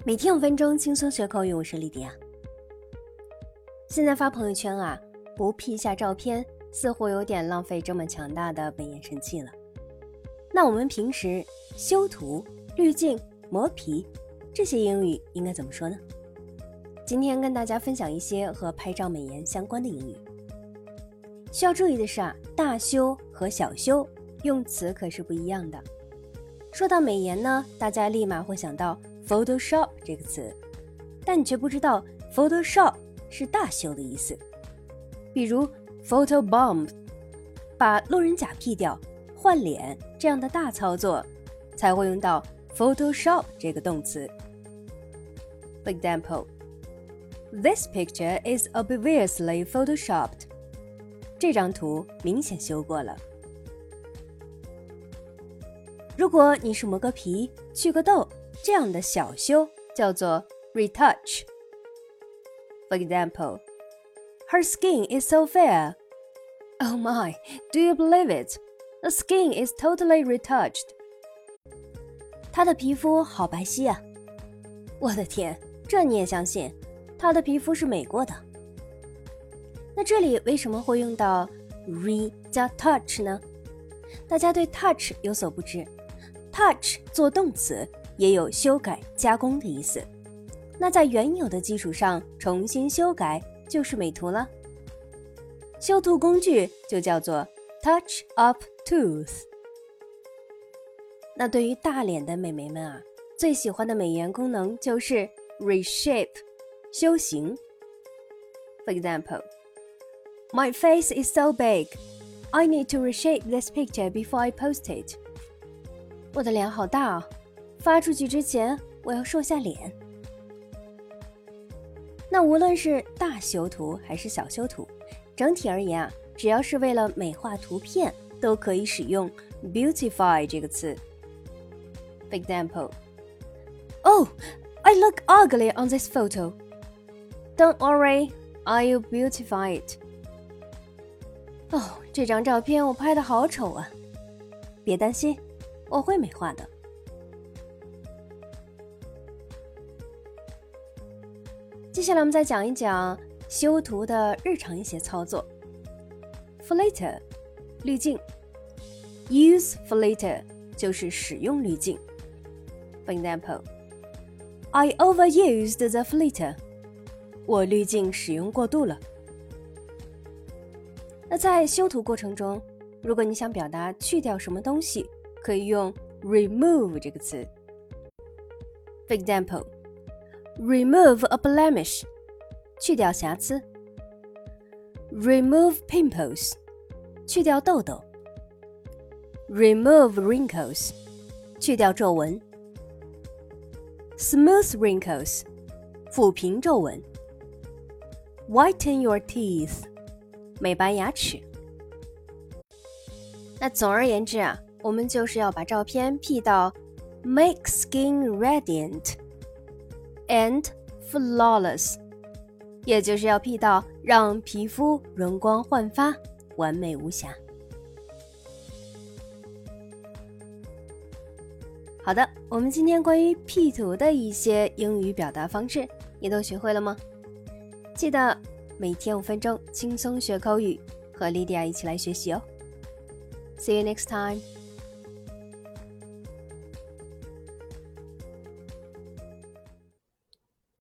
每天5分钟轻松学口语，我是莉迪亚。现在发朋友圈啊，不 P 下照片似乎有点浪费这么强大的美颜神器了。那我们平时修图、滤镜、磨皮这些英语应该怎么说呢？今天跟大家分享一些和拍照美颜相关的英语。需要注意的是啊，大修和小修用词可是不一样的。说到美颜呢，大家立马会想到 Photoshop 这个词，但你却不知道 Photoshop 是大修的意思。比如 Photobomb 把路人甲 P 掉换脸这样的大操作才会用到 Photoshop 这个动词。 For example, This picture is obviously photoshopped. 这张图明显修过了。如果你是磨个皮、去个痘这样的小修叫做 retouch. For example, Her skin is so fair. Oh my, do you believe it? The skin is totally retouched. 她的皮肤好白皙啊！我的天，这你也相信？她的皮肤是美过的。那这里为什么会用到 re 加 touch 呢？大家对 touch 有所不知， touch 做动词也有修改加工的意思，那在原有的基础上重新修改就是美图了。修图工具就叫做 touch up tools。 那对于大脸的美眉们啊，最喜欢的美颜功能就是 reshape 修形。 For example, My face is so big, I need to reshape this picture before I post it. 我的脸好大啊，发出去之前我要瘦下脸。那无论是大修图还是小修图，整体而言啊，只要是为了美化图片，都可以使用 beautify 这个词。 For example, Oh, I look ugly on this photo. Don't worry, I'll beautify it. 哦，这张照片我拍得好丑啊，别担心，我会美化的。接下来我们再讲一讲修图的日常一些操作。 Filter 滤镜， Use filter 就是使用滤镜。 For example, I overused the filter. 我滤镜使用过度了。那在修图过程中，如果你想表达去掉什么东西，可以用 remove 这个词。 For example, remove a blemish 去掉瑕疵， remove pimples 去掉痘痘， remove wrinkles 去掉皱纹， smooth wrinkles 抚平皱纹， whiten your teeth 美白牙齿。那总而言之啊，我们就是要把照片 P 到 make skin radiant and flawless， 也就是要 P 到让皮肤容光焕发，完美无瑕。好的，我们今天关于 P 图的一些英语表达方式，你都学会了吗？记得每天5分钟轻松学口语，和莉迪亚一起来学习哦。See you next time.